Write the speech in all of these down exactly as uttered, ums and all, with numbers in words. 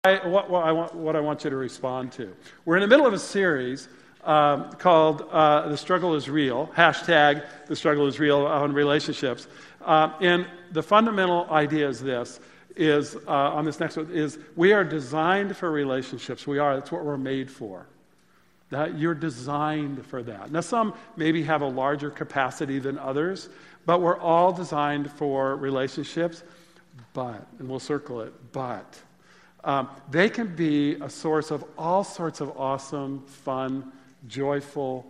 I, what, what, I want, what I want you to respond to. We're in the middle of a series um, called uh, The Struggle is Real, hashtag The Struggle is Real on relationships. Uh, and the fundamental idea is this, is uh, on this next one, is we are designed for relationships. We are, that's what we're made for. That you're designed for that. Now some maybe have a larger capacity than others, but we're all designed for relationships, but, and we'll circle it, but, Um, they can be a source of all sorts of awesome, fun, joyful,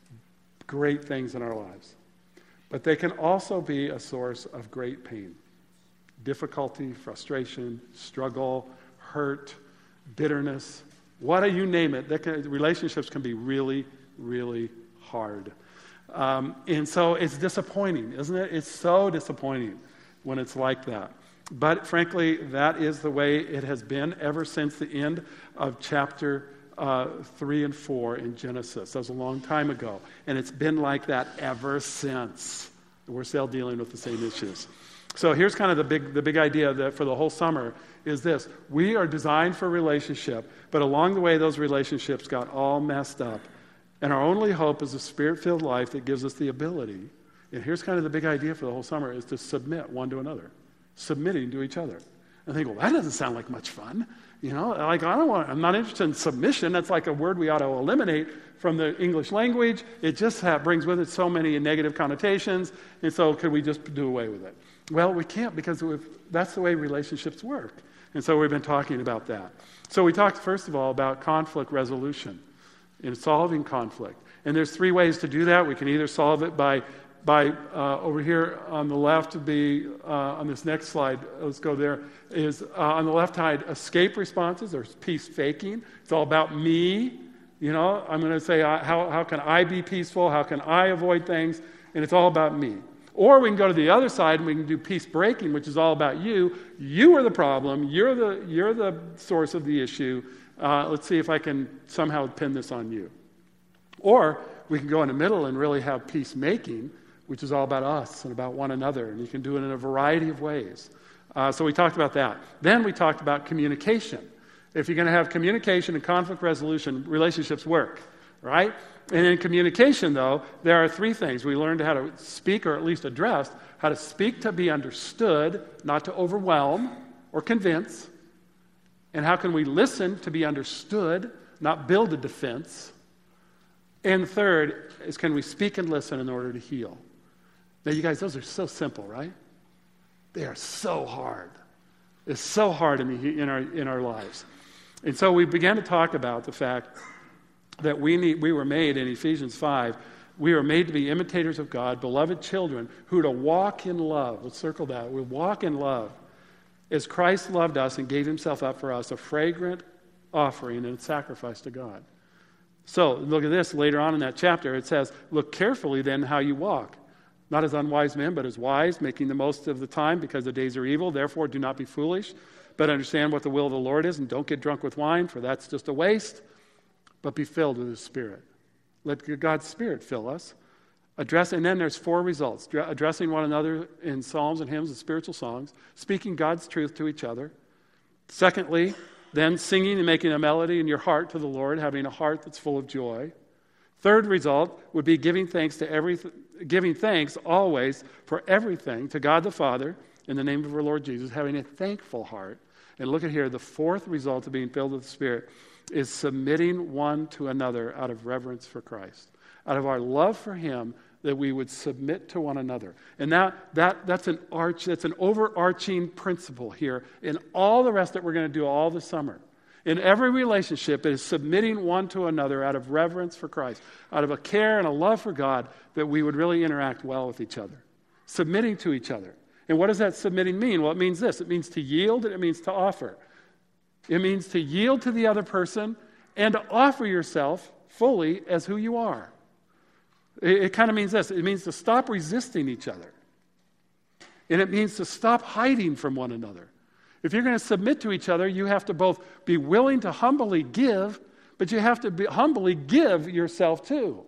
great things in our lives. But they can also be a source of great pain, difficulty, frustration, struggle, hurt, bitterness, what do you name it. They can, relationships can be really, really hard. Um, and so it's disappointing, isn't it? It's so disappointing when it's like that. But frankly, that is the way it has been ever since the end of chapter uh, three and four in Genesis. That was a long time ago. And it's been like that ever since. We're still dealing with the same issues. So here's kind of the big, the big idea that for the whole summer is this. We are designed for relationship, but along the way those relationships got all messed up. And our only hope is a spirit-filled life that gives us the ability. And here's kind of the big idea for the whole summer is to submit one to another. Submitting to each other. And think, well, that doesn't sound like much fun. You know, like I don't want, I'm not interested in submission. That's like a word we ought to eliminate from the English language. It just ha- brings with it so many negative connotations. And so could we just do away with it? Well, we can't because that's the way relationships work. And so we've been talking about that. So we talked, first of all, about conflict resolution and solving conflict. And there's three ways to do that. We can either solve it by By uh, over here on the left, to be uh, on this next slide, let's go there, is uh, on the left side, escape responses or peace faking. It's all about me. You know, I'm going to say, uh, how, how can I be peaceful? How can I avoid things? And it's all about me. Or we can go to the other side and we can do peace breaking, which is all about you. You are the problem. You're the, you're the source of the issue. Uh, let's see if I can somehow pin this on you. Or we can go in the middle and really have peacemaking, which is all about us and about one another. And you can do it in a variety of ways. Uh, so we talked about that. Then we talked about communication. If you're going to have communication and conflict resolution, relationships work, right? And in communication, though, there are three things. We learned how to speak, or at least address, how to speak to be understood, not to overwhelm or convince. And how can we listen to be understood, not build a defense. And third is, can we speak and listen in order to heal? Now, you guys, those are so simple, right? They are so hard. It's so hard in, the, in our in our lives. And so we began to talk about the fact that we need, we were made in Ephesians five, we were made to be imitators of God, beloved children, who to walk in love. Let's circle that. We walk in love as Christ loved us and gave himself up for us, a fragrant offering and a sacrifice to God. So look at this. Later on in that chapter, it says, look carefully then how you walk. Not as unwise men, but as wise, making the most of the time because the days are evil. Therefore, do not be foolish, but understand what the will of the Lord is, and don't get drunk with wine, for that's just a waste, but be filled with his Spirit. Let God's Spirit fill us. Address, and then there's four results. Addressing one another in psalms and hymns and spiritual songs, speaking God's truth to each other. Secondly, then singing and making a melody in your heart to the Lord, having a heart that's full of joy. Third result would be giving thanks to everything. Giving thanks always for everything to God the Father in the name of our Lord Jesus, having a thankful heart. And look at here, the fourth result of being filled with the Spirit is submitting one to another out of reverence for Christ. Out of our love for him, that we would submit to one another. And that, that that's an arch, that's an overarching principle here in all the rest that we're going to do all the summer. In every relationship, it is submitting one to another out of reverence for Christ, out of a care and a love for God, that we would really interact well with each other. Submitting to each other. And what does that submitting mean? Well, it means this. It means to yield and it means to offer. It means to yield to the other person and to offer yourself fully as who you are. It, it kind of means this. It means to stop resisting each other. And it means to stop hiding from one another. If you're going to submit to each other, you have to both be willing to humbly give, but you have to be, humbly give yourself too.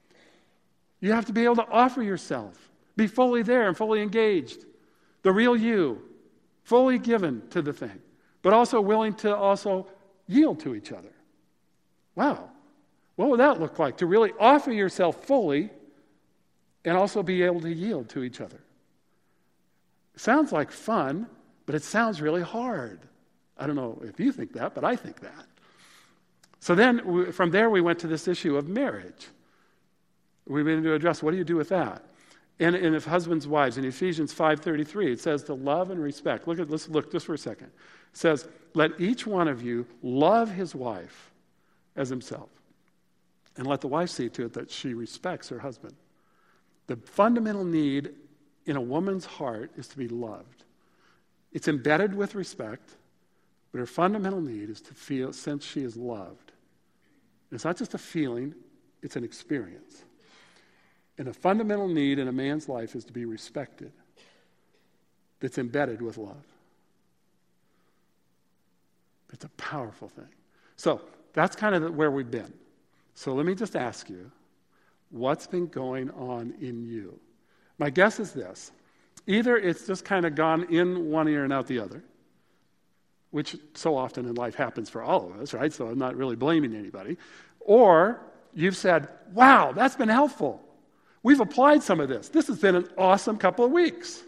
You have to be able to offer yourself. Be fully there and fully engaged. The real you. Fully given to the thing. but also willing to also yield to each other. Wow. What would that look like? To really offer yourself fully and also be able to yield to each other. Sounds like fun, but it sounds really hard. I don't know if you think that, but I think that. So then we, from there we went to this issue of marriage. We began to address, what do you do with that? And, and if husbands, wives, in Ephesians five thirty-three, it says to love and respect. Look at, let's look just for a second. It says, let each one of you love his wife as himself. And let the wife see to it that she respects her husband. The fundamental need in a woman's heart is to be loved. It's embedded with respect, but her fundamental need is to feel, sense she is loved. And it's not just a feeling, it's an experience. And a fundamental need in a man's life is to be respected. That's embedded with love. It's a powerful thing. So that's kind of where we've been. So let me just ask you, what's been going on in you? My guess is this. Either it's just kind of gone in one ear and out the other, which so often in life happens for all of us, right? So I'm not really blaming anybody. Or you've said, wow, that's been helpful. We've applied some of this. This has been an awesome couple of weeks.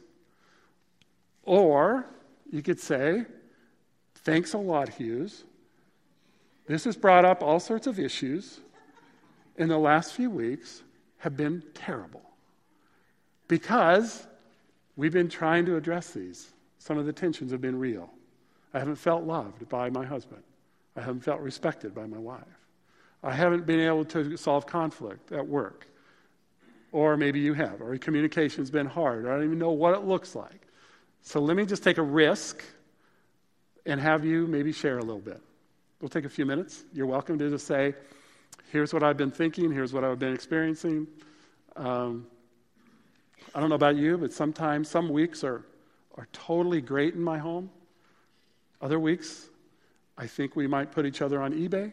Or you could say, thanks a lot, Hughes. This has brought up all sorts of issues in the last few weeks have been terrible. Because we've been trying to address these. Some of the tensions have been real. I haven't felt loved by my husband. I haven't felt respected by my wife. I haven't been able to solve conflict at work. Or maybe you have. Or communication's been hard. Or I don't even know what it looks like. So let me just take a risk and have you maybe share a little bit. We'll take a few minutes. You're welcome to just say, here's what I've been thinking. Here's what I've been experiencing. Um, I don't know about you, but sometimes, some weeks are, are totally great in my home. Other weeks, I think we might put each other on eBay.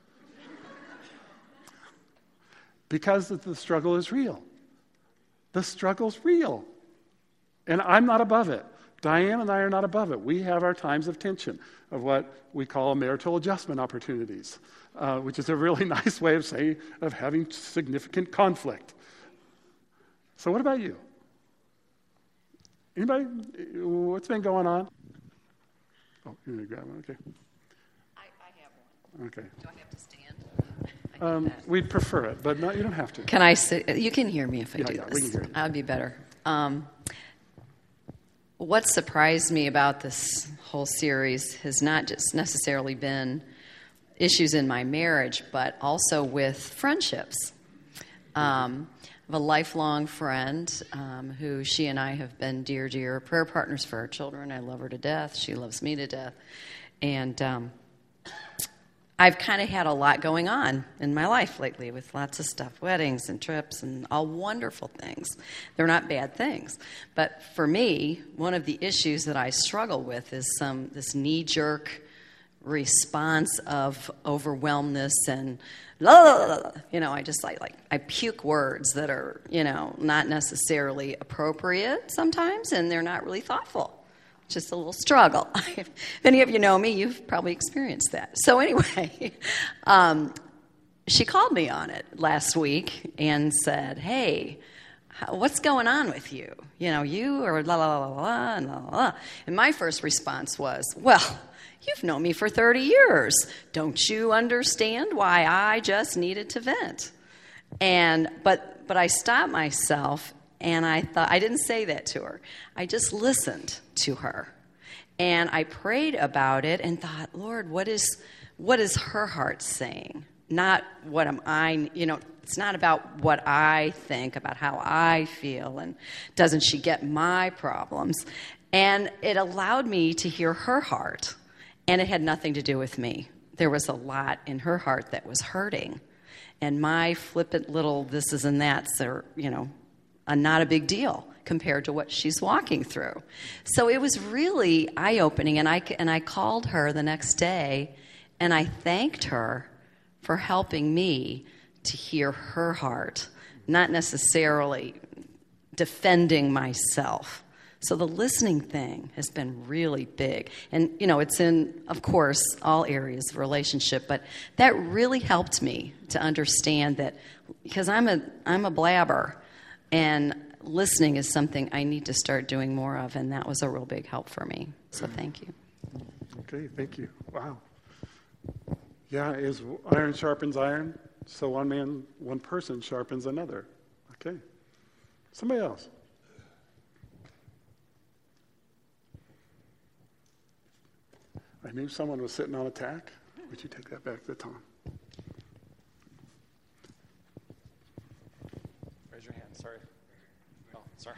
Because the struggle is real. The struggle's real. And I'm not above it. Diane and I are not above it. We have our times of tension, of what we call marital adjustment opportunities, uh, which is a really nice way of saying, of having significant conflict. So what about you? Anybody? What's been going on? Oh, you're going to grab one, okay. I, I have one. Okay. Do I have to stand? Um, we'd prefer it, but no, you don't have to. Can I sit? You can hear me if I yeah, do yeah, this. We can hear you. I'd be better. Um, what surprised me about this whole series has not just necessarily been issues in my marriage, but also with friendships. Um, I have a lifelong friend um, who she and I have been dear, dear prayer partners for our children. I love her to death. She loves me to death. And um, I've kind of had a lot going on in my life lately with lots of stuff, weddings and trips and all wonderful things. They're not bad things. But for me, one of the issues that I struggle with is some this knee-jerk response of overwhelmness and, blah, blah, blah, blah. you know, I just like, like, I puke words that are, you know, not necessarily appropriate sometimes, and they're not really thoughtful. Just a little struggle. If any of you know me, you've probably experienced that. So anyway, um, she called me on it last week and said, hey, how, what's going on with you? You know, you are la la la la la and la la la. And my first response was, well, you've known me for thirty years. Don't you understand why I just needed to vent? And but but I stopped myself. And I thought, I didn't say that to her. I just listened to her. And I prayed about it and thought, Lord, what is what is her heart saying? Not what am I, you know, it's not about what I think, about how I feel, and doesn't she get my problems? And it allowed me to hear her heart. And it had nothing to do with me. There was a lot in her heart that was hurting. And my flippant little thises and that's are, you know, Uh, not a big deal compared to what she's walking through. So it was really eye-opening, and I, and I called her the next day, and I thanked her for helping me to hear her heart, not necessarily defending myself, So the listening thing has been really big. And, you know, it's in, of course, all areas of relationship, but that really helped me to understand that, because I'm a I'm a blabber, and listening is something I need to start doing more of, and that was a real big help for me. So thank you. Okay, thank you. Wow. Yeah, as iron sharpens iron, so one man, one person sharpens another. Okay. Somebody else. I knew someone was sitting on a tack. Would you take that back to Tom? Raise your hand. Sorry. Oh, sorry.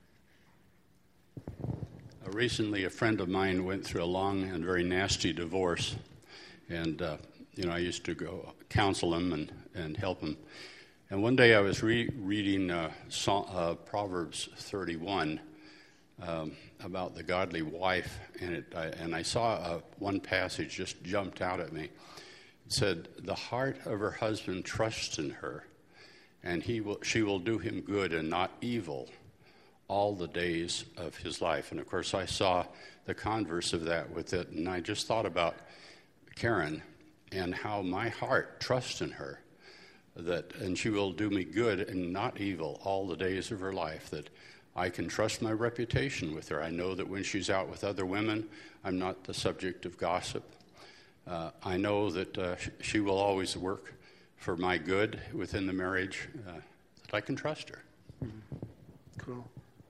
Uh, recently, a friend of mine went through a long and very nasty divorce, and uh, you know, I used to go counsel him and, and help him. And one day, I was re- reading uh, Psalm, uh, Proverbs thirty-one. Um, about the godly wife, and it, I, and I saw uh, one passage just jumped out at me. It said, "The heart of her husband trusts in her, and he will, she will do him good and not evil all the days of his life." And of course, I saw the converse of that with it, and I just thought about Karen and how my heart trusts in her, that and she will do me good and not evil all the days of her life, that I can trust my reputation with her. I know that when she's out with other women, I'm not the subject of gossip. Uh, I know that uh, sh- she will always work for my good within the marriage, uh, that I can trust her. Mm-hmm. Cool.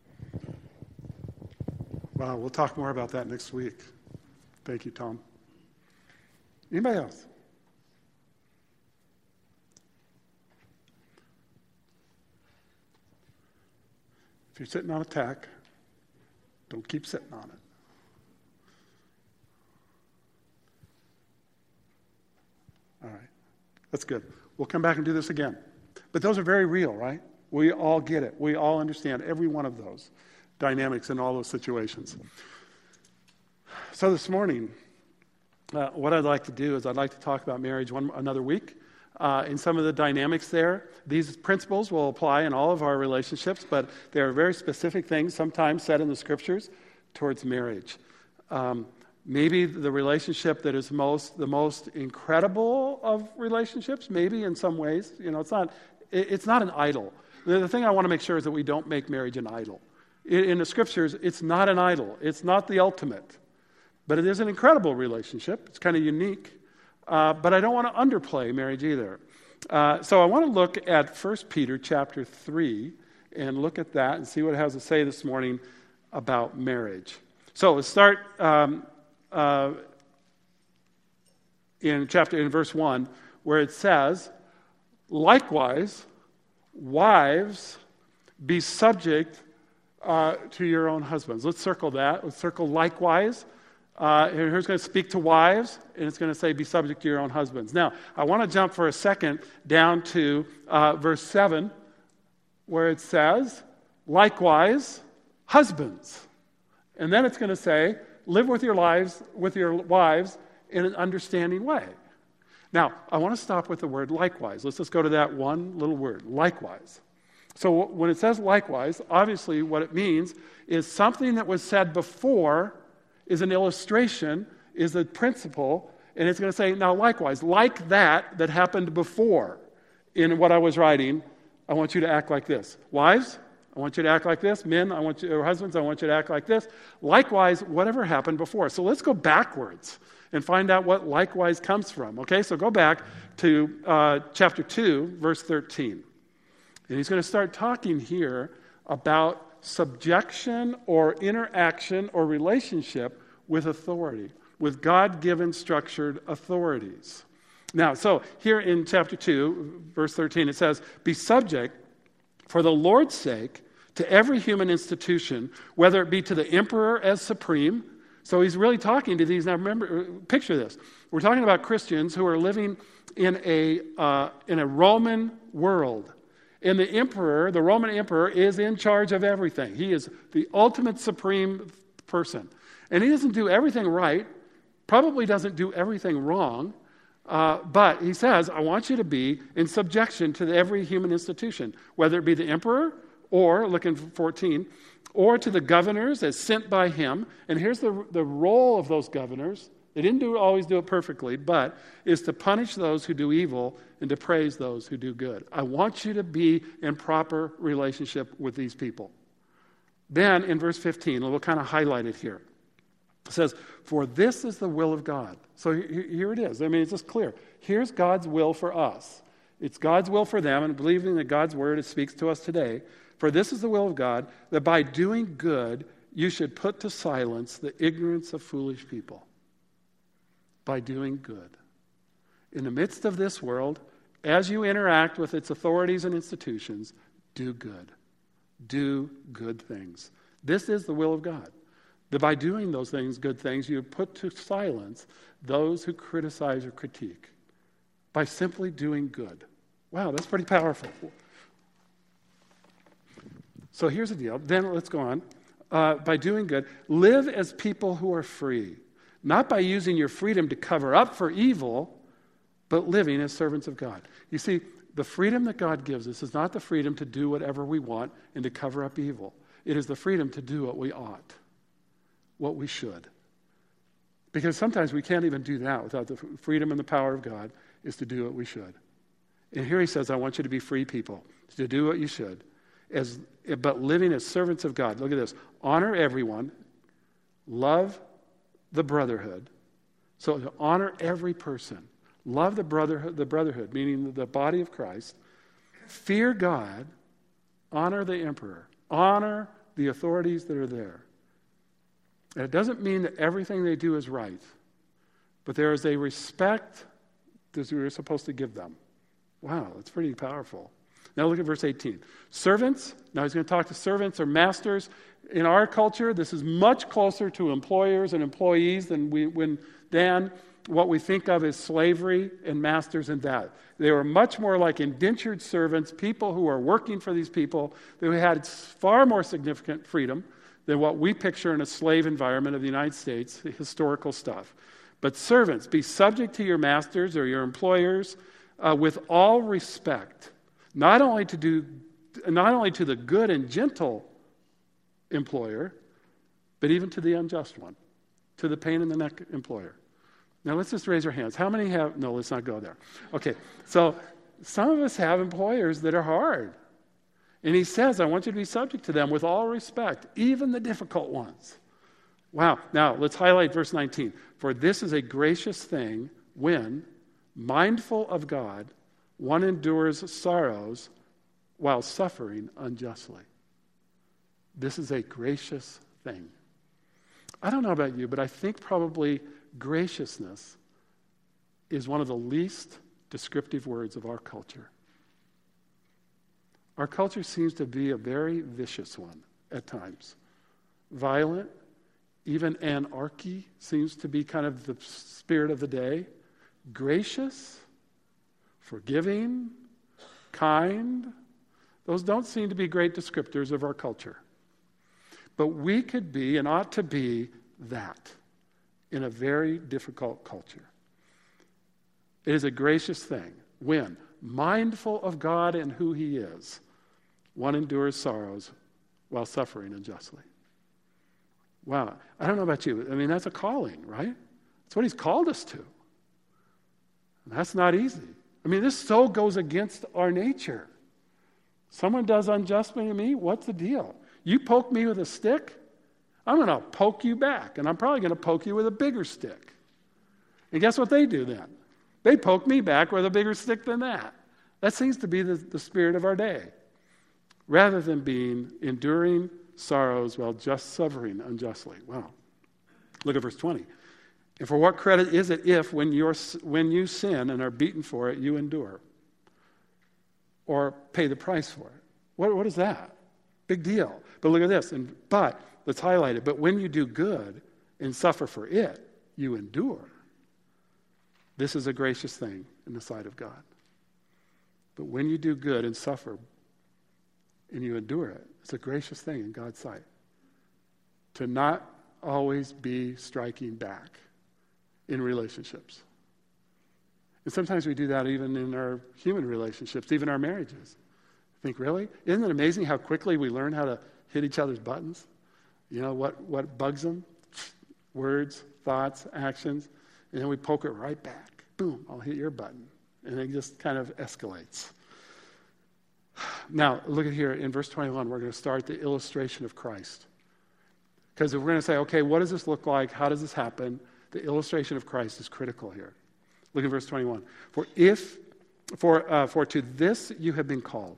Wow, we'll talk more about that next week. Thank you, Tom. Anybody else? If you're sitting on a tack, don't keep sitting on it. All right. That's good. We'll come back and do this again. But those are very real, right? We all get it. We all understand every one of those dynamics in all those situations. So this morning, uh, what I'd like to do is I'd like to talk about marriage one another week. Uh, in some of the dynamics there. These principles will apply in all of our relationships, but there are very specific things sometimes said in the scriptures towards marriage. Um, maybe the relationship that is most the most incredible of relationships, maybe in some ways, you know, it's not it, it's not an idol. The, the thing I want to make sure is that we don't make marriage an idol. In, in the scriptures, it's not an idol. It's not the ultimate, but it is an incredible relationship. It's kind of unique. Uh, but I don't want to underplay marriage either. Uh, so I want to look at First Peter chapter three and look at that and see what it has to say this morning about marriage. So let's start um, uh, in chapter in verse one, where it says, "Likewise, wives, be subject uh, to your own husbands." Let's circle that. Let's circle likewise. Uh, and here's going to speak to wives, and it's going to say, be subject to your own husbands. Now, I want to jump for a second down to uh, verse seven, where it says, likewise, husbands. And then it's going to say, live with your lives, with your wives in an understanding way. Now, I want to stop with the word likewise. Let's just go to that one little word, likewise. So when it says likewise, obviously what it means is something that was said before is an illustration, is a principle, and it's going to say, now likewise, like that that happened before in what I was writing, I want you to act like this. Wives, I want you to act like this. Men, I want you, or husbands, I want you to act like this. Likewise, whatever happened before. So let's go backwards and find out what likewise comes from. Okay, so go back to uh, chapter two, verse thirteen. And he's going to start talking here about subjection or interaction or relationship with authority, with God-given structured authorities. Now, so here in chapter two, verse thirteen, it says, be subject for the Lord's sake to every human institution, whether it be to the emperor as supreme. So he's really talking to these. Now remember, picture this. We're talking about Christians who are living in a uh, in a Roman world. And the emperor, the Roman emperor, is in charge of everything. He is the ultimate supreme person. And he doesn't do everything right, probably doesn't do everything wrong, uh, but he says, I want you to be in subjection to every human institution, whether it be the emperor or, look in fourteen, or to the governors as sent by him. And here's the, the role of those governors. They didn't do, always do it perfectly, but is to punish those who do evil and to praise those who do good. I want you to be in proper relationship with these people. Then in verse fifteen, we'll kind of highlight it here. It says, for this is the will of God. So here it is. I mean, it's just clear. Here's God's will for us. It's God's will for them, and believing that God's word, it speaks to us today. For this is the will of God, that by doing good, you should put to silence the ignorance of foolish people. By doing good. In the midst of this world, as you interact with its authorities and institutions, do good. Do good things. This is the will of God. That by doing those things, good things, you put to silence those who criticize or critique. By simply doing good. Wow, that's pretty powerful. So here's the deal. Then let's go on. Uh, by doing good, live as people who are free. Not by using your freedom to cover up for evil, but living as servants of God. You see, the freedom that God gives us is not the freedom to do whatever we want and to cover up evil. It is the freedom to do what we ought, what we should. Because sometimes we can't even do that without the freedom and the power of God, is to do what we should. And here he says, I want you to be free people, to do what you should, as but living as servants of God. Look at this. Honor everyone. Love the brotherhood. So to honor every person. Love the brotherhood, the brotherhood, meaning the body of Christ. Fear God. Honor the emperor. Honor the authorities that are there. And it doesn't mean that everything they do is right, but there is a respect that we're supposed to give them. Wow, that's pretty powerful. Now look at verse eighteen. Servants, now he's going to talk to servants or masters. In our culture, this is much closer to employers and employees than we, when than what we think of as slavery and masters and that. They were much more like indentured servants, people who are working for these people. They had far more significant freedom than what we picture in a slave environment of the United States, historical stuff. But servants, be subject to your masters or your employers uh, with all respect, not only to do, not only to the good and gentle employer, but even to the unjust one, to the pain in the neck employer. Now let's just raise our hands. How many have, no, let's not go there. Okay, so some of us have employers that are hard. And he says, I want you to be subject to them with all respect, even the difficult ones. Wow. Now, let's highlight verse nineteen. For this is a gracious thing when, mindful of God, one endures sorrows while suffering unjustly. This is a gracious thing. I don't know about you, but I think probably graciousness is one of the least descriptive words of our culture. Our culture seems to be a very vicious one at times. Violent, even anarchy seems to be kind of the spirit of the day. Gracious, forgiving, kind, those don't seem to be great descriptors of our culture. But we could be and ought to be that in a very difficult culture. It is a gracious thing when, mindful of God and who he is, one endures sorrows while suffering unjustly. Wow. I don't know about you. I mean, that's a calling, right? That's what he's called us to. And that's not easy. I mean, this so goes against our nature. Someone does unjustly to me, what's the deal? You poke me with a stick, I'm going to poke you back. And I'm probably going to poke you with a bigger stick. And guess what they do then? They poke me back with a bigger stick than that. That seems to be the, the spirit of our day. Rather than being enduring sorrows while just suffering unjustly. Wow. Look at verse twenty. And for what credit is it if, when, you're, when you sin and are beaten for it, you endure? Or pay the price for it? What, what is that? Big deal. But look at this. And, but, let's highlight it. But when you do good and suffer for it, you endure. This is a gracious thing in the sight of God. But when you do good and suffer and you endure it, it's a gracious thing in God's sight. To not always be striking back in relationships. And sometimes we do that even in our human relationships, even our marriages. think, really? Isn't it amazing how quickly we learn how to hit each other's buttons? You know, what, what bugs them? Words, thoughts, actions. And then we poke it right back. Boom, I'll hit your button. And it just kind of escalates. Now, look at here in verse twenty-one, we're going to start the illustration of Christ. Because if we're going to say, okay, what does this look like? How does this happen? The illustration of Christ is critical here. Look at verse twenty-one. For if, for, uh, for to this you have been called.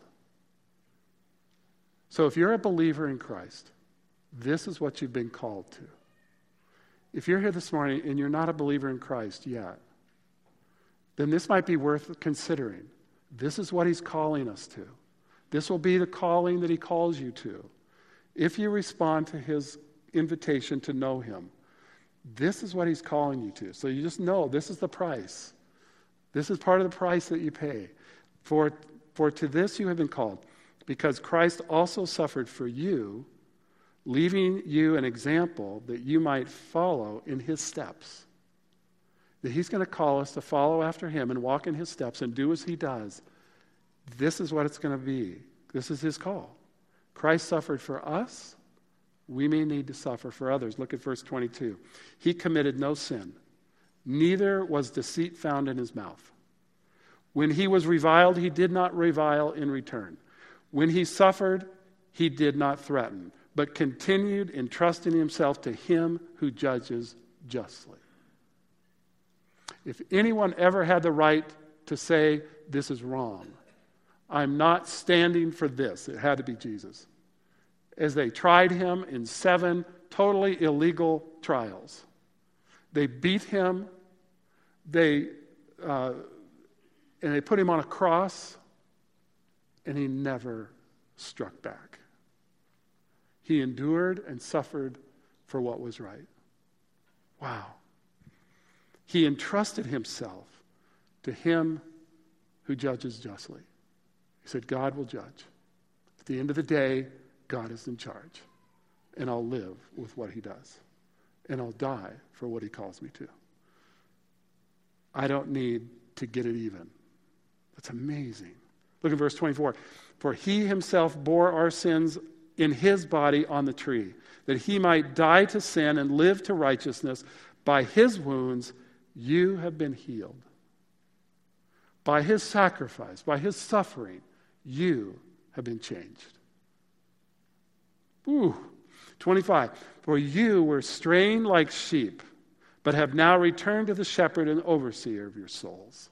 So if you're a believer in Christ, this is what you've been called to. If you're here this morning and you're not a believer in Christ yet, then this might be worth considering. This is what he's calling us to. This will be the calling that he calls you to. If you respond to his invitation to know him, this is what he's calling you to. So you just know this is the price. This is part of the price that you pay. For, for to this you have been called, because Christ also suffered for you, leaving you an example that you might follow in his steps. That he's going to call us to follow after him and walk in his steps and do as he does. This is what it's going to be. This is his call. Christ suffered for us. We may need to suffer for others. Look at verse twenty-two. He committed no sin. Neither was deceit found in his mouth. When he was reviled, he did not revile in return. When he suffered, he did not threaten, but continued entrusting himself to him who judges justly. If anyone ever had the right to say, this is wrong, I'm not standing for this, it had to be Jesus. As they tried him in seven totally illegal trials, they beat him, they uh, and they put him on a cross, and he never struck back. He endured and suffered for what was right. Wow. He entrusted himself to him who judges justly. He said, God will judge. At the end of the day, God is in charge. And I'll live with what he does. And I'll die for what he calls me to. I don't need to get it even. That's amazing. Look at verse twenty-four. For he himself bore our sins in his body on the tree, that he might die to sin and live to righteousness. By his wounds you have been healed. By his sacrifice, by his suffering, you have been changed. Ooh. twenty-five. For you were straying like sheep, but have now returned to the shepherd and overseer of your souls.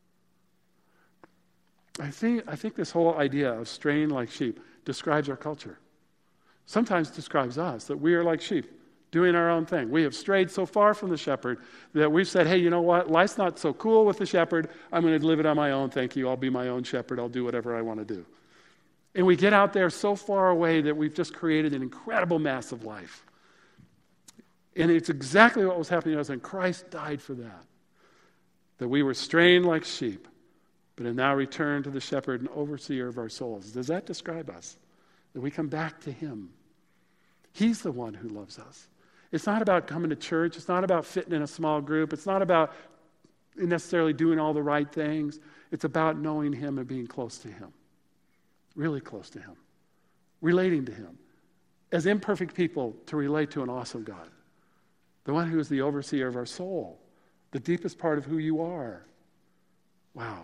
I think, I think this whole idea of straying like sheep describes our culture. Sometimes describes us, that we are like sheep, doing our own thing. We have strayed so far from the shepherd that we've said, hey, you know what? Life's not so cool with the shepherd. I'm going to live it on my own. Thank you. I'll be my own shepherd. I'll do whatever I want to do. And we get out there so far away that we've just created an incredible mess of life. And it's exactly what was happening to us, and Christ died for that. That we were straying like sheep, but have now returned to the shepherd and overseer of our souls. Does that describe us? That we come back to him. He's the one who loves us. It's not about coming to church. It's not about fitting in a small group. It's not about necessarily doing all the right things. It's about knowing him and being close to him. Really close to him. Relating to him. As imperfect people, to relate to an awesome God. The one who is the overseer of our soul. The deepest part of who you are. Wow.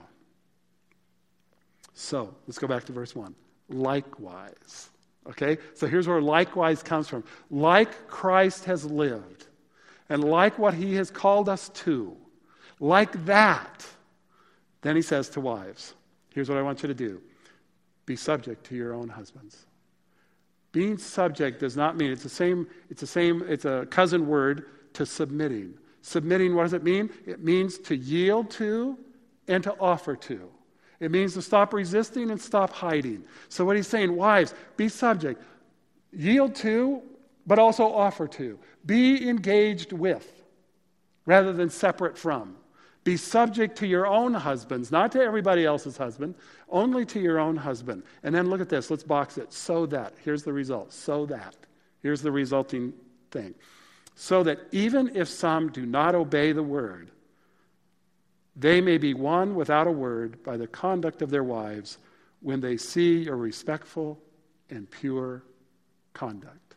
So, let's go back to verse one. Likewise. Okay? So here's where likewise comes from. Like Christ has lived, and like what he has called us to, like that, then he says to wives, here's what I want you to do. Be subject to your own husbands. Being subject does not mean, it's the same, it's the same, it's a cousin word to submitting. Submitting, what does it mean? It means to yield to and to offer to. It means to stop resisting and stop hiding. So what he's saying, wives, be subject. Yield to, but also offer to. Be engaged with, rather than separate from. Be subject to your own husbands, not to everybody else's husband, only to your own husband. And then look at this, let's box it. So that, here's the result, so that. Here's the resulting thing. So that even if some do not obey the word, they may be won without a word by the conduct of their wives, when they see your respectful and pure conduct.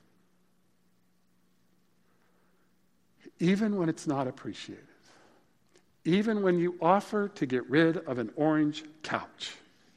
Even when it's not appreciated. Even when you offer to get rid of an orange couch.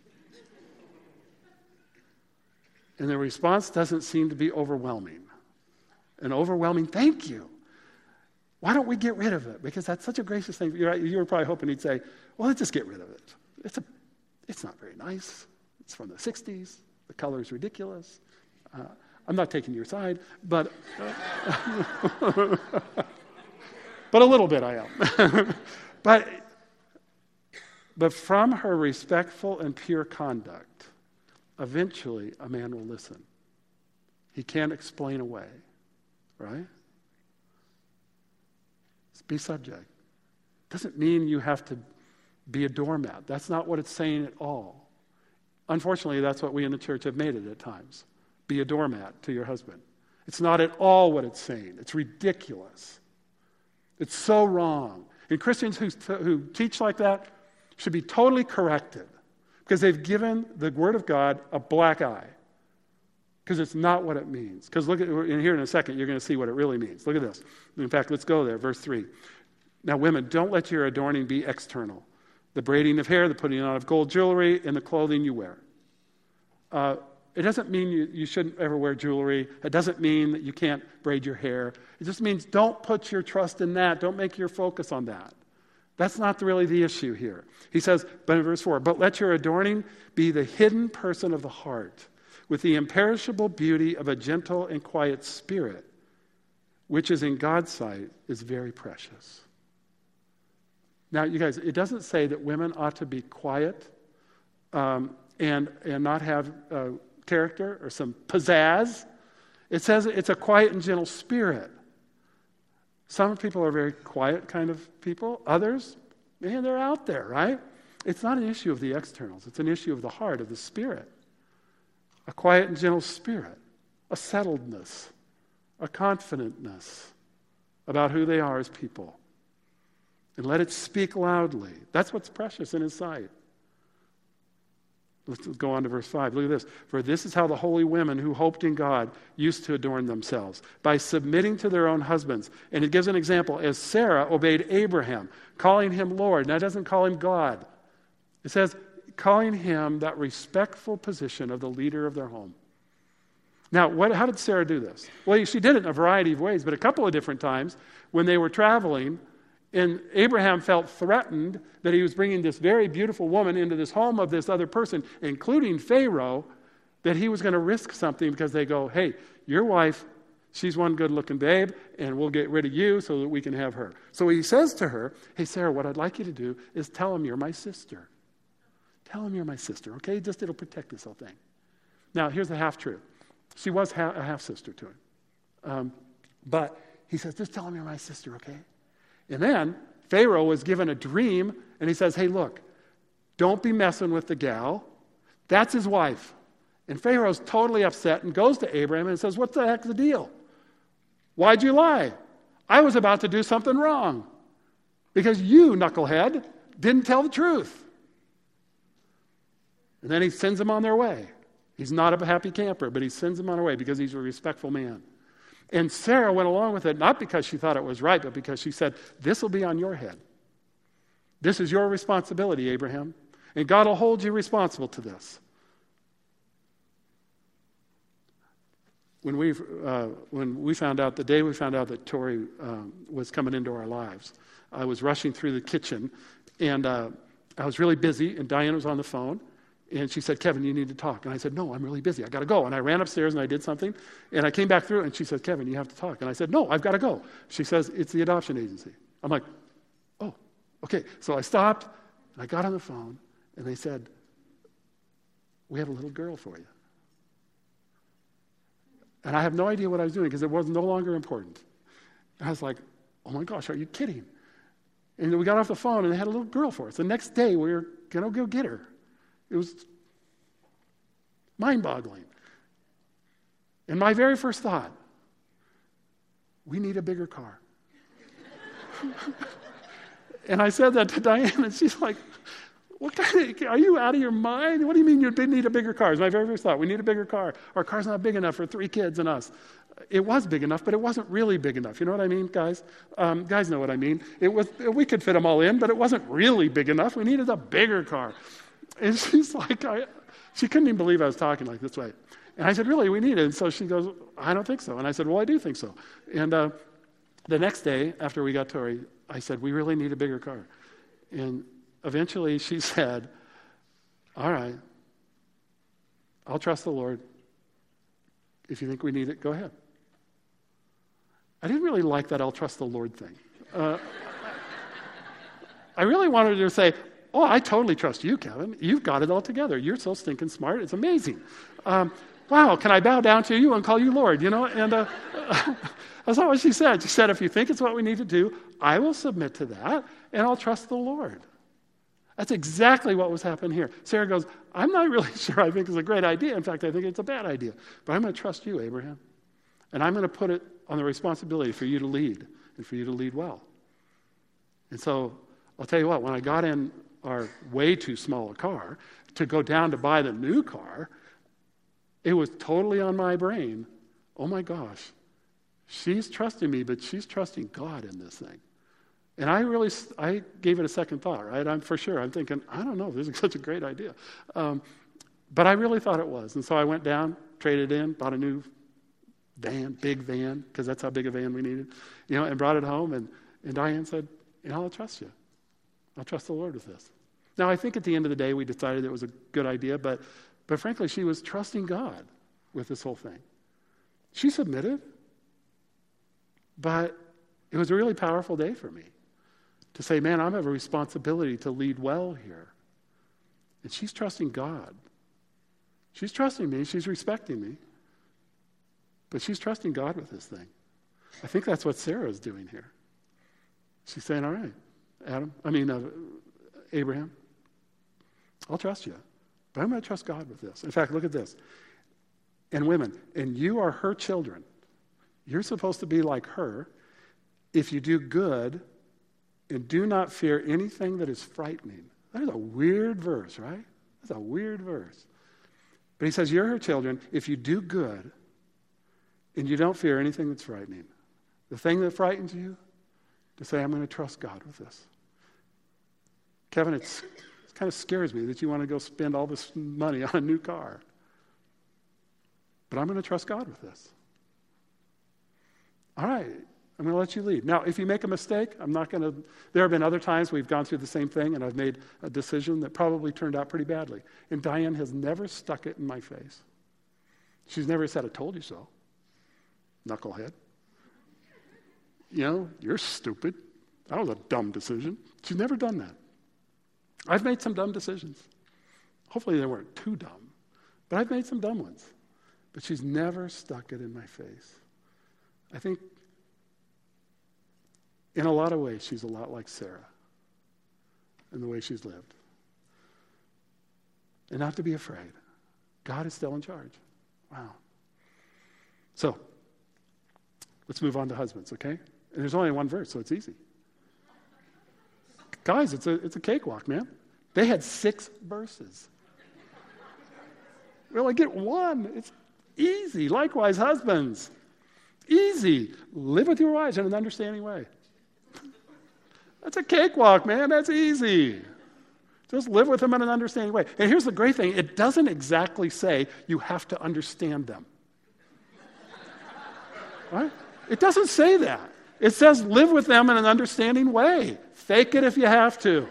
And the response doesn't seem to be overwhelming. An overwhelming thank you. Why don't we get rid of it? Because that's such a gracious thing. You're, you were probably hoping he'd say, well, let's just get rid of it. It's a, it's not very nice. It's from the sixties. The color is ridiculous. Uh, I'm not taking your side, but uh, but a little bit I am. but but from her respectful and pure conduct, eventually a man will listen. He can't explain away, right? Be subject. Doesn't mean you have to be a doormat. That's not what it's saying at all. Unfortunately, that's what we in the church have made it at times. Be a doormat to your husband. It's not at all what it's saying. It's ridiculous. It's so wrong. And Christians who, who teach like that should be totally corrected because they've given the Word of God a black eye. Because it's not what it means. Because look at in here in a second, you're going to see what it really means. Look at this. In fact, let's go there. Verse three. Now, women, don't let your adorning be external. The braiding of hair, the putting on of gold jewelry, and the clothing you wear. Uh, it doesn't mean you, you shouldn't ever wear jewelry. It doesn't mean that you can't braid your hair. It just means don't put your trust in that. Don't make your focus on that. That's not really the issue here. He says, but in verse four, but let your adorning be the hidden person of the heart, with the imperishable beauty of a gentle and quiet spirit, which is in God's sight is very precious. Now, you guys, it doesn't say that women ought to be quiet um, and, and not have uh, character or some pizzazz. It says it's a quiet and gentle spirit. Some people are very quiet kind of people. Others, man, they're out there, right? It's not an issue of the externals. It's an issue of the heart, of the spirit. A quiet and gentle spirit, a settledness, a confidentness about who they are as people. And let it speak loudly. That's what's precious in his sight. Let's go on to verse five. Look at this. For this is how the holy women who hoped in God used to adorn themselves, by submitting to their own husbands. And it gives an example. As Sarah obeyed Abraham, calling him Lord. Now it doesn't call him God. It says, calling him that respectful position of the leader of their home. Now, what, how did Sarah do this? Well, she did it in a variety of ways, but a couple of different times when they were traveling, and Abraham felt threatened that he was bringing this very beautiful woman into this home of this other person, including Pharaoh, that he was going to risk something because they go, hey, your wife, she's one good-looking babe, and we'll get rid of you so that we can have her. So he says to her, hey, Sarah, what I'd like you to do is tell him you're my sister. Tell him you're my sister, okay? Just it'll protect this whole thing. Now, here's the half-truth. She was ha- a half-sister to him. Um, but he says, just tell him you're my sister, okay? And then Pharaoh was given a dream, and he says, hey, look, don't be messing with the gal. That's his wife. And Pharaoh's totally upset and goes to Abraham and says, what the heck's the deal? Why'd you lie? I was about to do something wrong because you, knucklehead, didn't tell the truth. And then he sends them on their way. He's not a happy camper, but he sends them on their way because he's a respectful man. And Sarah went along with it, not because she thought it was right, but because she said, this will be on your head. This is your responsibility, Abraham. And God will hold you responsible to this. When we, uh, when we found out, the day we found out that Tori um, was coming into our lives, I was rushing through the kitchen, and uh, I was really busy, and Diane was on the phone. And she said, Kevin, you need to talk. And I said, no, I'm really busy. I got to go. And I ran upstairs and I did something. And I came back through and she said, Kevin, you have to talk. And I said, no, I've got to go. She says, it's the adoption agency. I'm like, oh, okay. So I stopped and I got on the phone and they said, we have a little girl for you. And I have no idea what I was doing because it was no longer important. And I was like, oh my gosh, are you kidding? And we got off the phone and they had a little girl for us. The next day we were going to go get her. It was mind-boggling. And my very first thought, we need a bigger car. And I said that to Diane, and she's like, What kind of, are you out of your mind? What do you mean you need a bigger car? It's my very first thought. We need a bigger car. Our car's not big enough for three kids and us. It was big enough, but it wasn't really big enough. You know what I mean, guys? Um, guys know what I mean. It was. We could fit them all in, but it wasn't really big enough. We needed a bigger car. And she's like, I, she couldn't even believe I was talking like this way. And I said, really, we need it? And so she goes, I don't think so. And I said, well, I do think so. And uh, the next day, after we got Tori, I said, we really need a bigger car. And eventually she said, all right, I'll trust the Lord. If you think we need it, go ahead. I didn't really like that I'll trust the Lord thing. Uh, I really wanted her to say, oh, I totally trust you, Kevin. You've got it all together. You're so stinking smart. It's amazing. Um, wow, can I bow down to you and call you Lord? You know, and uh, that's not what she said. She said, if you think it's what we need to do, I will submit to that, and I'll trust the Lord. That's exactly what was happening here. Sarah goes, I'm not really sure I think it's a great idea. In fact, I think it's a bad idea. But I'm going to trust you, Abraham. And I'm going to put it on the responsibility for you to lead and for you to lead well. And so I'll tell you what, when I got in our way too small a car to go down to buy the new car, it was totally on my brain. Oh my gosh, she's trusting me, but she's trusting God in this thing. And I really, I gave it a second thought, right? I'm for sure. I'm thinking, I don't know if this is such a great idea. Um, but I really thought it was. And so I went down, traded in, bought a new van, big van, because that's how big a van we needed, you know, and brought it home. And, and Diane said, you know, I'll trust you. I'll trust the Lord with this. Now, I think at the end of the day, we decided it was a good idea, but, but frankly, she was trusting God with this whole thing. She submitted, but it was a really powerful day for me to say, man, I have a responsibility to lead well here. And she's trusting God. She's trusting me. She's respecting me. But she's trusting God with this thing. I think that's what Sarah's doing here. She's saying, all right, Adam, I mean, uh, Abraham, I'll trust you. But I'm going to trust God with this. In fact, look at this. And women, and you are her children. You're supposed to be like her. If you do good and do not fear anything that is frightening. That is a weird verse, right? That's a weird verse. But he says, you're her children if you do good and you don't fear anything that's frightening. The thing that frightens you, to say, I'm going to trust God with this. Kevin, it's, it kind of scares me that you want to go spend all this money on a new car. But I'm going to trust God with this. All right. I'm going to let you lead. Now, if you make a mistake, I'm not going to... There have been other times we've gone through the same thing, and I've made a decision that probably turned out pretty badly. And Diane has never stuck it in my face. She's never said, I told you so. Knucklehead. You know, you're stupid. That was a dumb decision. She's never done that. I've made some dumb decisions. Hopefully they weren't too dumb. But I've made some dumb ones. But she's never stuck it in my face. I think in a lot of ways, she's a lot like Sarah in the way she's lived. And not to be afraid. God is still in charge. Wow. So, let's move on to husbands, okay? And there's only one verse, so it's easy. Guys, it's a, it's a cakewalk, man. They had six verses. We only get one. It's easy. Likewise, husbands. Easy. Live with your wives in an understanding way. That's a cakewalk, man. That's easy. Just live with them in an understanding way. And here's the great thing. It doesn't exactly say you have to understand them. Right? It doesn't say that. It says live with them in an understanding way. Fake it if you have to.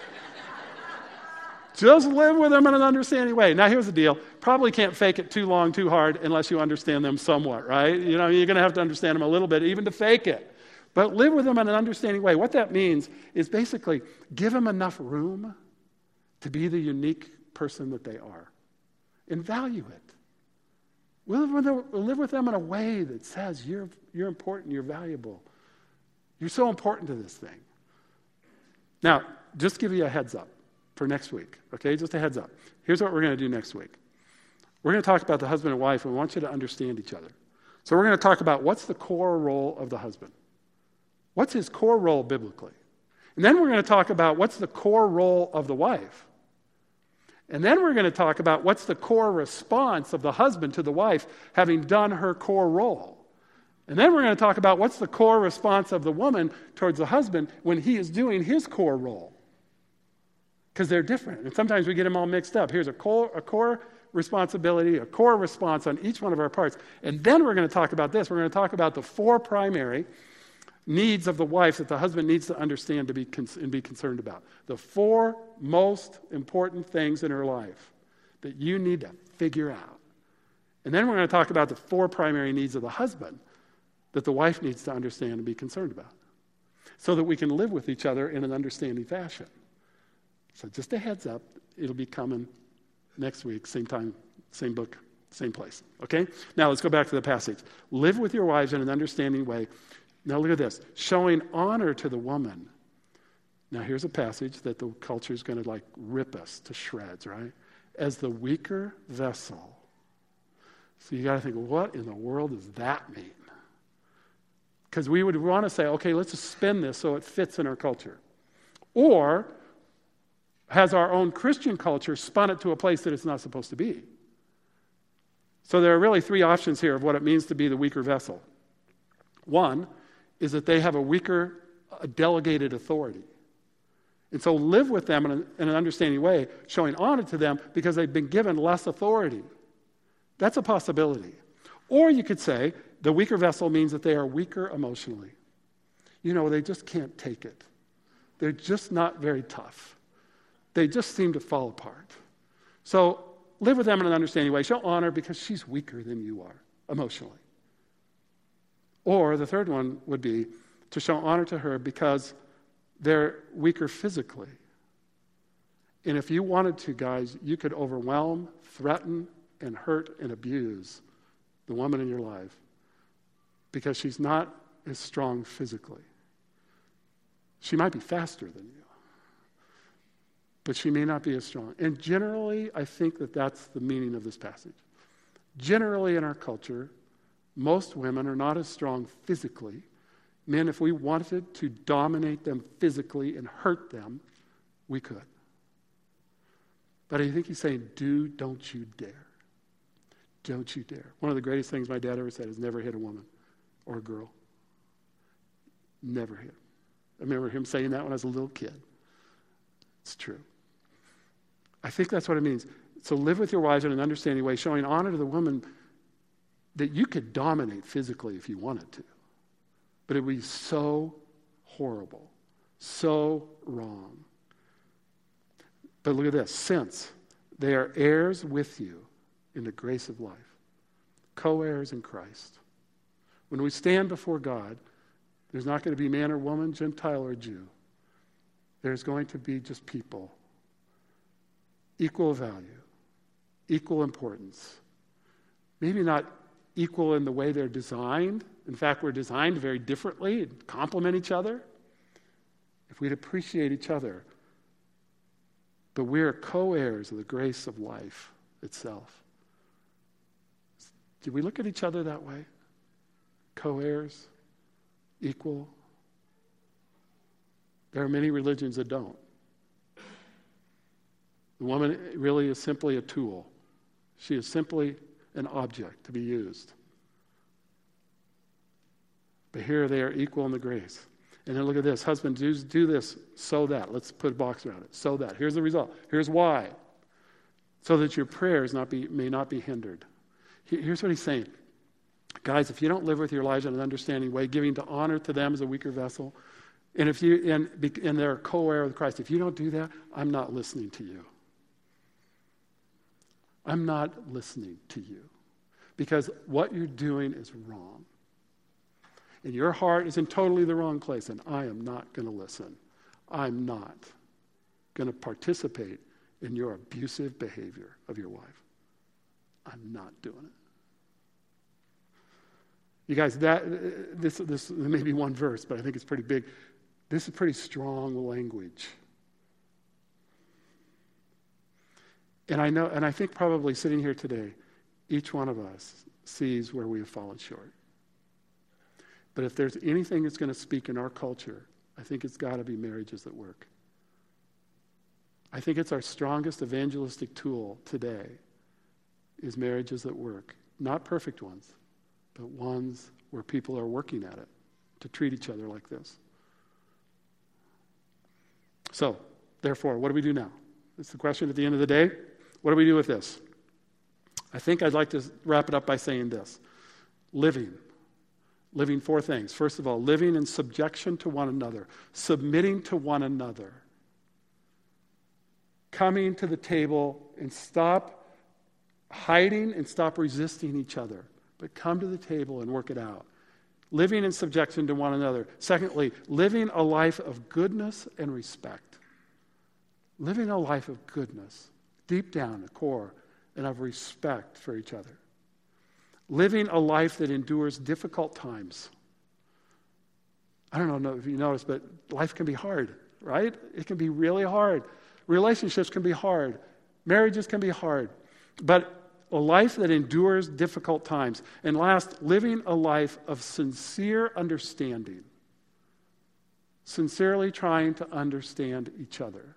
Just live with them in an understanding way. Now, here's the deal. Probably can't fake it too long, too hard, unless you understand them somewhat, right? You know, you're going to have to understand them a little bit, even to fake it. But live with them in an understanding way. What that means is basically give them enough room to be the unique person that they are. And value it. Live with them, live with them in a way that says you're, you're important, you're valuable. You're so important to this thing. Now, just give you a heads up for next week, okay? Just a heads up. Here's what we're going to do next week. We're going to talk about the husband and wife, and we want you to understand each other. So we're going to talk about what's the core role of the husband. What's his core role biblically? And then we're going to talk about what's the core role of the wife. And then we're going to talk about what's the core response of the husband to the wife having done her core role. And then we're going to talk about what's the core response of the woman towards the husband when he is doing his core role. Because they're different. And sometimes we get them all mixed up. Here's a core, a core responsibility, a core response on each one of our parts. And then we're going to talk about this. We're going to talk about the four primary needs of the wife that the husband needs to understand to be con- and be concerned about. The four most important things in her life that you need to figure out. And then we're going to talk about the four primary needs of the husband that the wife needs to understand and be concerned about, so that we can live with each other in an understanding fashion. So just a heads up, it'll be coming next week, same time, same book, same place. Okay? Now let's go back to the passage. Live with your wives in an understanding way. Now look at this. Showing honor to the woman. Now here's a passage that the culture is going to like rip us to shreds, right? As the weaker vessel. So you got to think, what in the world does that mean? Because we would want to say, okay, let's just spin this so it fits in our culture. Or has our own Christian culture spun it to a place that it's not supposed to be? So there are really three options here of what it means to be the weaker vessel. One is that they have a weaker a delegated authority. And so live with them in, a, in an understanding way, showing honor to them because they've been given less authority. That's a possibility. Or you could say the weaker vessel means that they are weaker emotionally. You know, they just can't take it. They're just not very tough. They just seem to fall apart. So live with them in an understanding way. Show honor because she's weaker than you are emotionally. Or the third one would be to show honor to her because they're weaker physically. And if you wanted to, guys, you could overwhelm, threaten, and hurt and abuse the woman in your life because she's not as strong physically. She might be faster than you, but she may not be as strong. And generally, I think that that's the meaning of this passage. Generally in our culture, most women are not as strong physically. Men, if we wanted to dominate them physically and hurt them, we could. But I think he's saying, do, don't you dare. Don't you dare. One of the greatest things my dad ever said is never hit a woman or a girl. Never hit. I remember him saying that when I was a little kid. It's true. I think that's what it means. So live with your wives in an understanding way, showing honor to the woman that you could dominate physically if you wanted to. But it would be so horrible, so wrong. But look at this. Since they are heirs with you in the grace of life, co-heirs in Christ. When we stand before God, there's not going to be man or woman, Gentile or Jew. There's going to be just people. Equal value, equal importance. Maybe not equal in the way they're designed. In fact, we're designed very differently and complement each other. If we'd appreciate each other. But we're co-heirs of the grace of life itself. Do we look at each other that way? Co-heirs? Equal? There are many religions that don't. The woman really is simply a tool. She is simply an object to be used. But here they are equal in the grace. And then look at this. Husbands, do, do this so that. Let's put a box around it. So that. Here's the result. Here's why. So that your prayers not be, may not be hindered. Here's what he's saying. Guys, if you don't live with your lives in an understanding way, giving to honor to them as a weaker vessel, and if you and, and they're co-heir with Christ, if you don't do that, I'm not listening to you. I'm not listening to you. Because what you're doing is wrong. And your heart is in totally the wrong place, and I am not going to listen. I'm not going to participate in your abusive behavior of your wife. I'm not doing it. You guys, that this this may be one verse, but I think it's pretty big. This is pretty strong language. And I know, and I think probably sitting here today, each one of us sees where we have fallen short. But if there's anything that's going to speak in our culture I think it's got to be marriages that work. I think it's our strongest evangelistic tool today is marriages that work. Not perfect ones, but ones where people are working at it to treat each other like this. So, therefore, what do we do now? That's the question at the end of the day. What do we do with this? I think I'd like to wrap it up by saying this. Living. Living four things. First of all, living in subjection to one another. Submitting to one another. Coming to the table and stop hiding and stop resisting each other. But come to the table and work it out. Living in subjection to one another. Secondly, living a life of goodness and respect. Living a life of goodness, deep down the core, and of respect for each other. Living a life that endures difficult times. I don't know if you noticed, but life can be hard, right? It can be really hard. Relationships can be hard. Marriages can be hard. But a life that endures difficult times. And last, living a life of sincere understanding. Sincerely trying to understand each other.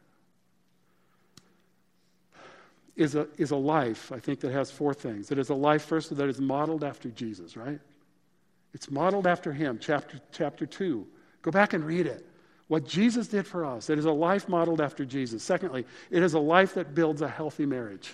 Is a, is a life, I think, that has four things. It is a life, first, that is modeled after Jesus, right? It's modeled after him, chapter, chapter two. Go back and read it. What Jesus did for us. It is a life modeled after Jesus. Secondly, it is a life that builds a healthy marriage.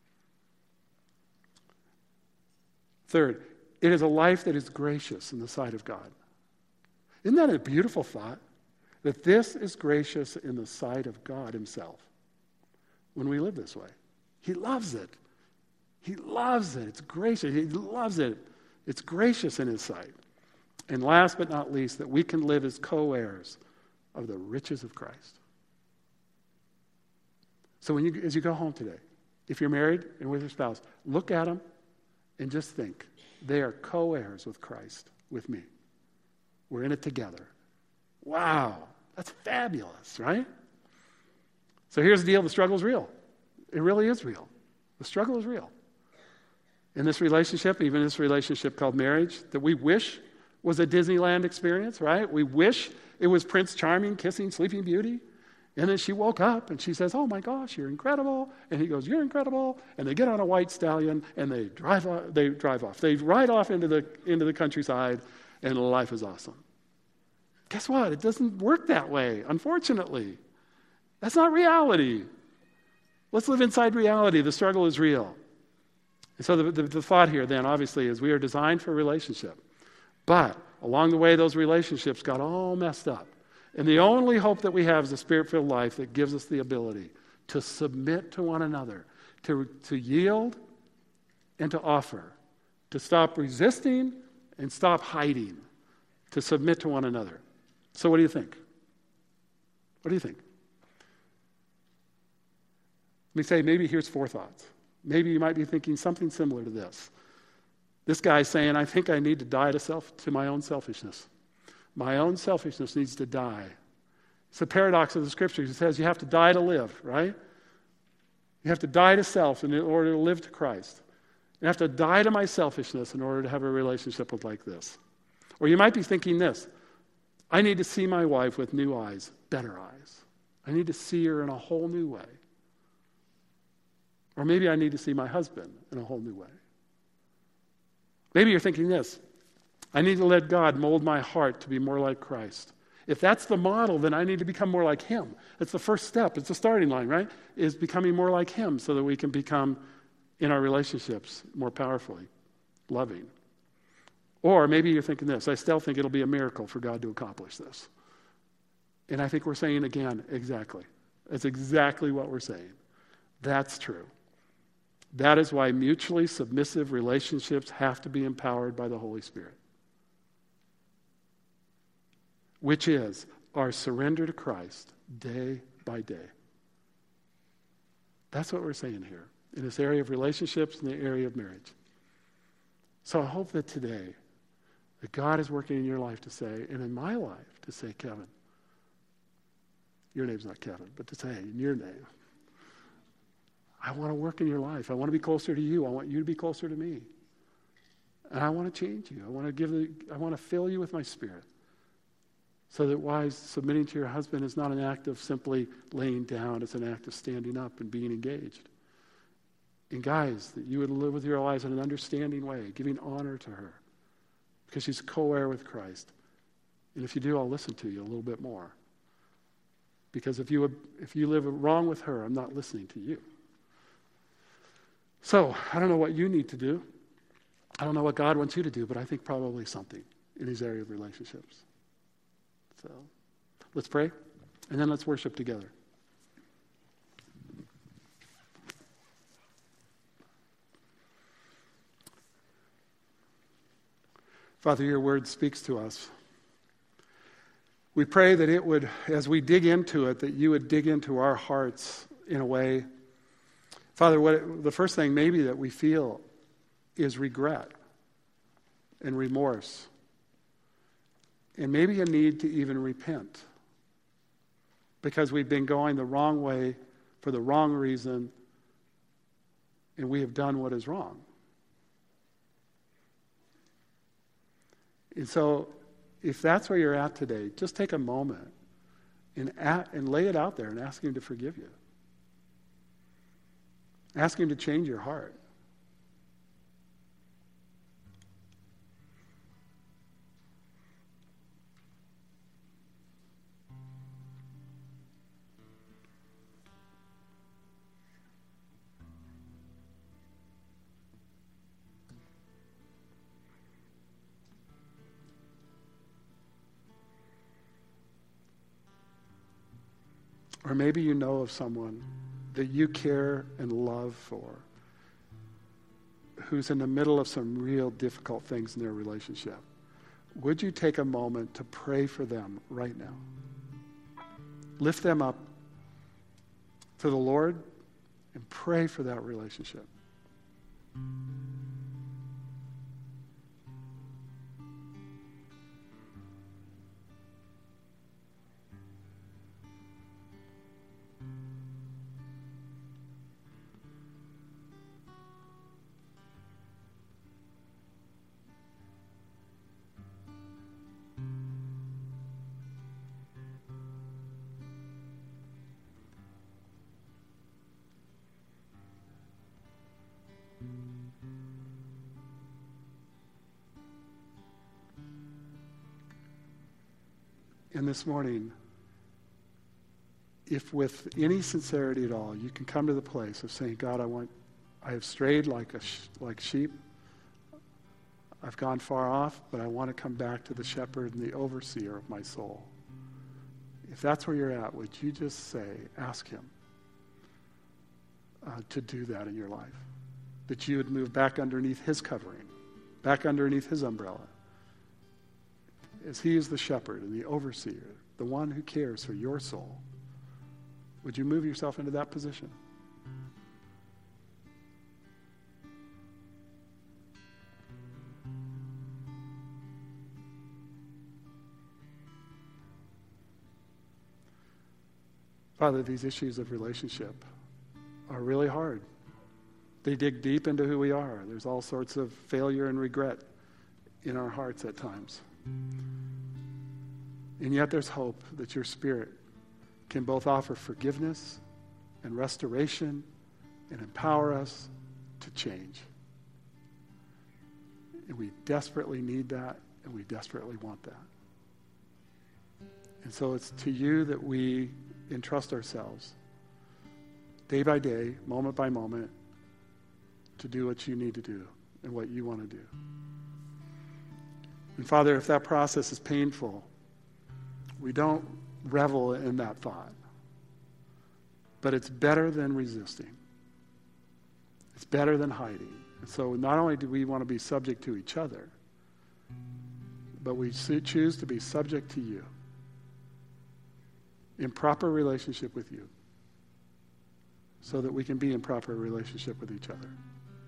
Third, it is a life that is gracious in the sight of God. Isn't that a beautiful thought? That this is gracious in the sight of God himself when we live this way. He loves it. He loves it. It's gracious. He loves it. It's gracious in his sight. And last but not least, that we can live as co-heirs of the riches of Christ. So when you, as you go home today, if you're married and with your spouse, look at them and just think, they are co-heirs with Christ, with me. We're in it together. Wow, that's fabulous, right? So here's the deal, the struggle is real. It really is real. The struggle is real. In this relationship, even this relationship called marriage, that we wish was a Disneyland experience, right? We wish it was Prince Charming kissing Sleeping Beauty. And then she woke up and she says, oh my gosh, you're incredible. And he goes, you're incredible. And they get on a white stallion and they drive off, they drive off. They ride off into the, into the countryside and life is awesome. Guess what? It doesn't work that way, unfortunately. That's not reality. Let's live inside reality. The struggle is real. And so the, the, the thought here then, obviously, is we are designed for a relationship. But along the way, those relationships got all messed up. And the only hope that we have is a spirit-filled life that gives us the ability to submit to one another, to, to yield and to offer, to stop resisting and stop hiding, to submit to one another. So what do you think? What do you think? Let me say, maybe here's four thoughts. Maybe you might be thinking something similar to this. This guy's saying, I think I need to die to self, to my own selfishness. My own selfishness needs to die. It's a paradox of the scriptures. It says you have to die to live, right? You have to die to self in order to live to Christ. You have to die to my selfishness in order to have a relationship with like this. Or you might be thinking this, I need to see my wife with new eyes, better eyes. I need to see her in a whole new way. Or maybe I need to see my husband in a whole new way. Maybe you're thinking this, I need to let God mold my heart to be more like Christ. If that's the model, then I need to become more like him. It's the first step. It's the starting line, right? Is becoming more like him so that we can become, in our relationships, more powerfully loving. Or maybe you're thinking this, I still think it'll be a miracle for God to accomplish this. And I think we're saying again, exactly. That's exactly what we're saying. That's true. That is why mutually submissive relationships have to be empowered by the Holy Spirit. Which is our surrender to Christ day by day. That's what we're saying here in this area of relationships and the area of marriage. So I hope that today that God is working in your life to say, and in my life to say, Kevin, your name's not Kevin, but to say in your name, I want to work in your life. I want to be closer to you. I want you to be closer to me. And I want to change you. I want to give the, I want to fill you with my spirit. So that wives, submitting to your husband is not an act of simply laying down. It's an act of standing up and being engaged. And guys, that you would live with your lives in an understanding way, giving honor to her, because she's co-heir with Christ. And if you do, I'll listen to you a little bit more. Because if you if you live wrong with her, I'm not listening to you. So, I don't know what you need to do. I don't know what God wants you to do, but I think probably something in these areas of relationships. So, let's pray, and then let's worship together. Father, your word speaks to us. We pray that it would, as we dig into it, that you would dig into our hearts in a way. Father, what it, the first thing maybe that we feel is regret and remorse. And maybe a need to even repent. Because we've been going the wrong way for the wrong reason, and we have done what is wrong. And so, if that's where you're at today, just take a moment and, at, and lay it out there and ask him to forgive you. Ask him to change your heart. Or maybe you know of someone that you care and love for who's in the middle of some real difficult things in their relationship. Would you take a moment to pray for them right now? Lift them up to the Lord and pray for that relationship. And this morning, if with any sincerity at all, you can come to the place of saying, God, I want, I have strayed like a sh- like sheep. I've gone far off, but I want to come back to the shepherd and the overseer of my soul. If that's where you're at, would you just say, ask him uh, to do that in your life? That you would move back underneath his covering, back underneath his umbrella. As he is the shepherd and the overseer, the one who cares for your soul, would you move yourself into that position? Father, these issues of relationship are really hard. They dig deep into who we are. There's all sorts of failure and regret in our hearts at times. And yet there's hope that your Spirit can both offer forgiveness and restoration and empower us to change. And we desperately need that, and we desperately want that. And so it's to you that we entrust ourselves, day by day, moment by moment, to do what you need to do and what you want to do. And Father, if that process is painful, we don't revel in that thought. But it's better than resisting. It's better than hiding. And so not only do we want to be subject to each other, but we choose to be subject to you, in proper relationship with you, so that we can be in proper relationship with each other.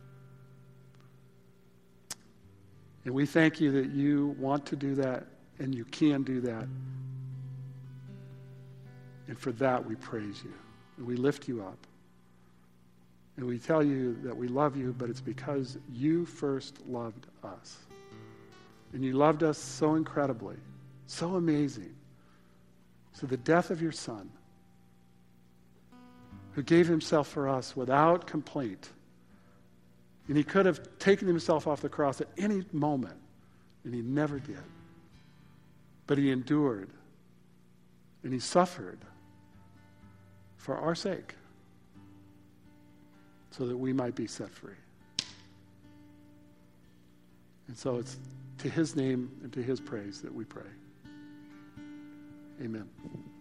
And we thank you that you want to do that and you can do that. And for that we praise you and we lift you up. And we tell you that we love you, but it's because you first loved us. And you loved us so incredibly, so amazing, So the death of your Son, who gave himself for us without complaint, and he could have taken himself off the cross at any moment, and he never did. But he endured, and he suffered for our sake, so that we might be set free. And so it's to his name and to his praise that we pray. Amen.